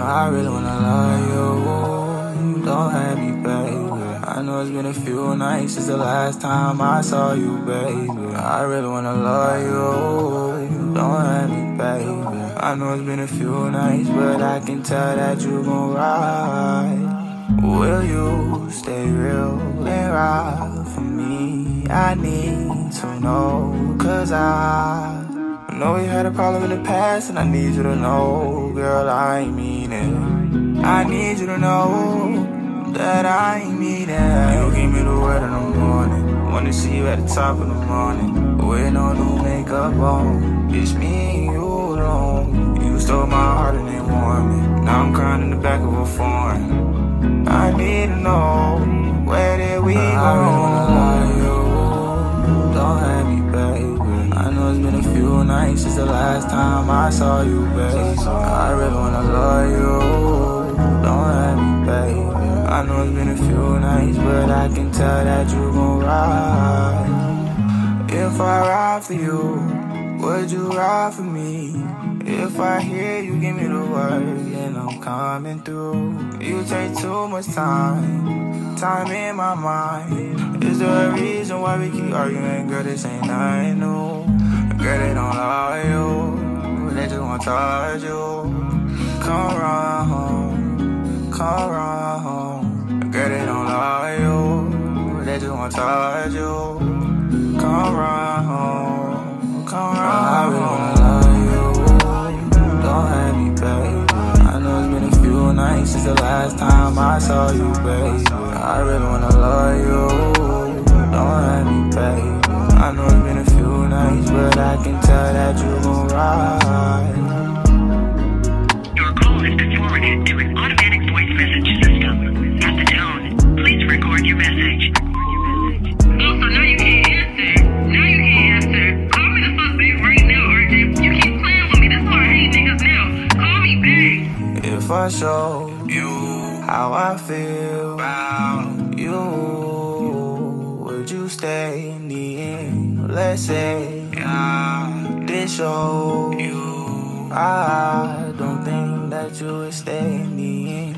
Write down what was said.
I really wanna love you. Don't have me, baby. I know it's been a few nights since the last time I saw you, baby. I really wanna love you. Don't have me, baby. I know it's been a few nights, but I can tell that you gon' ride. Will you stay real and ride for me? I need to know, cause I know we had a problem in the past, and I need you to know, girl, I ain't mean it. I need you to know that I ain't mean it. You give me the word in the morning, wanna see you at the top of the morning, with no new makeup on. It's me and you alone. You stole my heart and they warmed me. Now I'm crying in the back of a foreign. I need to know, where did we go? I really wanna love you. Don't have me, baby. I know it's been a few nights since the last time I saw you, baby. I really wanna love you. Don't have me, baby. I know it's been a few nights, but I can tell that you gon' ride. If I ride for you, would you ride for me? If I hear you give me the word, then I'm coming through. You take too much time in my mind. Is there a reason why we keep arguing? Girl, this ain't nothing new. Girl, they don't love you, they just wanna touch you. Come round, come round. Girl, they don't love you, they just wanna touch you. Come round, come round. I really wanna love you. Don't have me, baby. I know it's been a few nights since the last time I saw you, baby. I really wanna love you. Don't have me, baby. I know it's been a few nights, but I can tell that you gon' ride. Your call has been forwarded to an automatic voice message system. At the tone, please record your message. Oh, so now you can't answer. Now you can't answer. Call me the fuck back right now, RJ. You keep playing with me. That's why I hate niggas now. Call me back. If I show you how I feel about you, would you stay in the end? Let's say I did show you. I don't think that you would stay in the end.